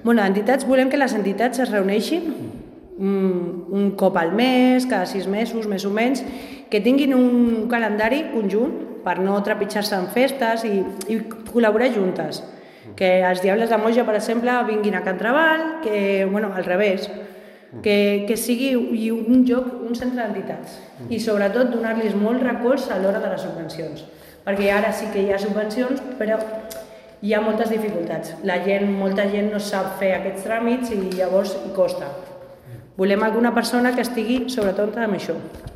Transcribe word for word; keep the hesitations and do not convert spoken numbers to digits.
Bueno, entitats, volem que les entitats es reuneixin un cop al mes, cada sis mesos, més o menys, que tinguin un calendari conjunt per no trepitjar-se en festes i, i col·laborar juntes. Que els Diables de Moja, per exemple, vinguin a Can Trabal, que, bueno, al revés, que, que sigui un lloc, un centre d'entitats. I sobretot donar-los molt recolz a l'hora de les subvencions. Perquè ara sí que hi ha subvencions, però hi ha moltes dificultats. La gent, molta gent no sap fer aquests tràmits i llavors hi costa. Volem alguna persona que estigui sobretot amb això.